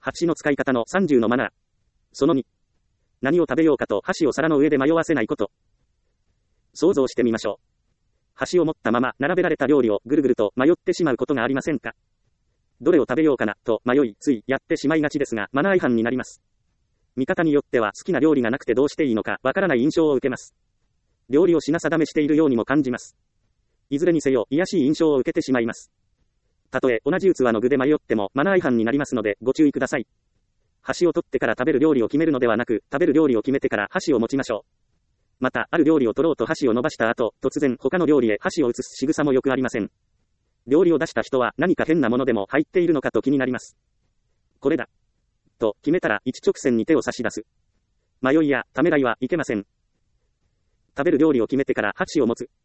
箸の使い方の30のマナー。その2。何を食べようかと箸を皿の上で迷わせないこと。想像してみましょう。箸を持ったまま並べられた料理をぐるぐると迷ってしまうことがありませんか？どれを食べようかなと迷いついやってしまいがちですが、マナー違反になります。見方によっては好きな料理がなくてどうしていいのかわからない印象を受けます。料理を品定めしているようにも感じます。いずれにせよ、卑しい印象を受けてしまいます。たとえ同じ器の具で迷ってもマナー違反になりますのでご注意ください。箸を取ってから食べる料理を決めるのではなく、食べる料理を決めてから箸を持ちましょう。また、ある料理を取ろうと箸を伸ばした後、突然他の料理へ箸を移す仕草もよくありません。料理を出した人は何か変なものでも入っているのかと気になります。これだ。と決めたら一直線に手を差し出す。迷いやためらいはいけません。食べる料理を決めてから箸を持つ。